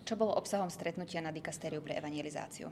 Čo bolo obsahom stretnutia na dikastériu pre evangelizáciu?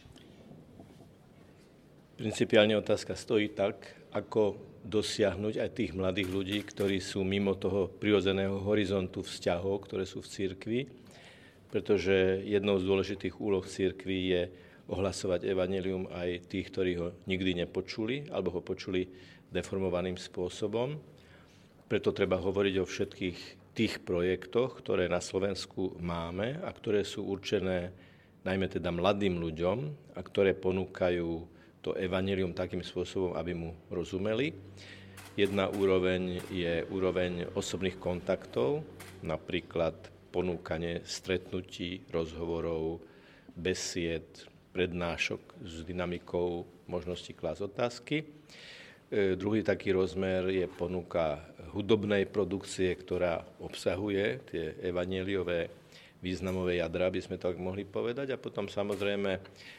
Principiálne otázka stojí tak, ako dosiahnuť aj tých mladých ľudí, ktorí sú mimo toho prirodzeného horizontu vzťahov, ktoré sú v cirkvi, pretože jednou z dôležitých úloh cirkvi je ohlasovať evanjelium aj tých, ktorí ho nikdy nepočuli, alebo ho počuli deformovaným spôsobom. Preto treba hovoriť o všetkých tých projektoch, ktoré na Slovensku máme a ktoré sú určené najmä teda mladým ľuďom a ktoré ponúkajú to evanjelium takým spôsobom, aby mu rozumeli. Jedna úroveň je úroveň osobných kontaktov, napríklad ponúkanie stretnutí, rozhovorov, besied, prednášok s dynamikou možnosti klásť otázky. Druhý taký rozmer je ponuka hudobnej produkcie, ktorá obsahuje tie evanjeliové významové jadra, by sme tak mohli povedať. A potom samozrejme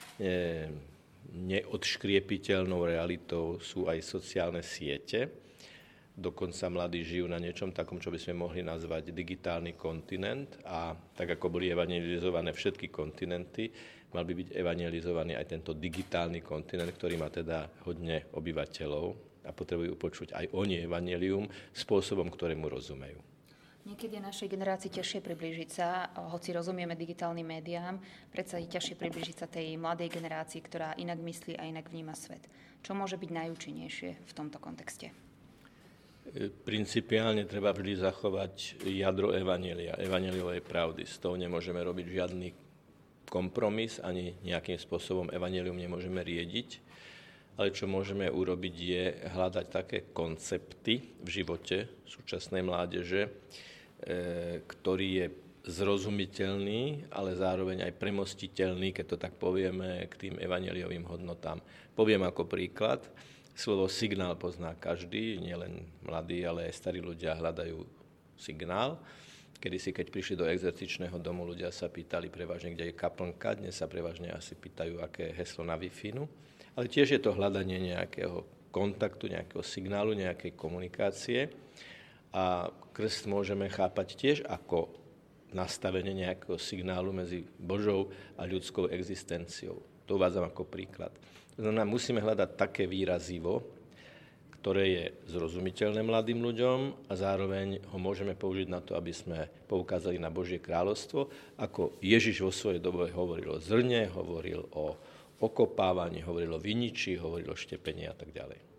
neodškriepiteľnou realitou sú aj sociálne siete. Dokonca mladí žijú na niečom takom, čo by sme mohli nazvať digitálny kontinent. A tak ako boli evangelizované všetky kontinenty, mal by byť evangelizovaný aj tento digitálny kontinent, ktorý má teda hodne obyvateľov a potrebujú počuť aj oni evanjelium spôsobom, ktorému rozumejú. Niekedy je našej generácii ťažšie priblížiť sa, hoci rozumieme digitálnym médiám, predsa je ťažšie priblížiť sa tej mladej generácii, ktorá inak myslí a inak vníma svet. Čo môže byť najúčinnejšie v tomto kontexte? Principiálne treba vždy zachovať jadro evanjelia, evanjeliovej pravdy. S tou nemôžeme robiť žiadny kompromis, ani nejakým spôsobom evanjelium nemôžeme riediť. Ale čo môžeme urobiť je hľadať také koncepty v živote súčasnej mládeže, ktorý je zrozumiteľný, ale zároveň aj premostiteľný, keď to tak povieme, k tým evanjeliovým hodnotám. Poviem ako príklad, slovo signál pozná každý, nielen mladí, ale aj starí ľudia hľadajú signál. Kedysi, keď prišli do exercičného domu, ľudia sa pýtali prevažne, kde je kaplnka, dnes sa prevažne asi pýtajú, aké je heslo na Wi-Fi. Ale tiež je to hľadanie nejakého kontaktu, nejakého signálu, nejakej komunikácie. A krst môžeme chápať tiež ako nastavenie nejakého signálu medzi Božou a ľudskou existenciou. To uvádzam ako príklad. To znamená, musíme hľadať také výrazivo, ktoré je zrozumiteľné mladým ľuďom a zároveň ho môžeme použiť na to, aby sme poukázali na Božie kráľovstvo, ako Ježiš vo svojej dobe hovoril o zrne, hovoril o okopávaní, hovoril o viniči, hovoril o štepení a tak ďalej.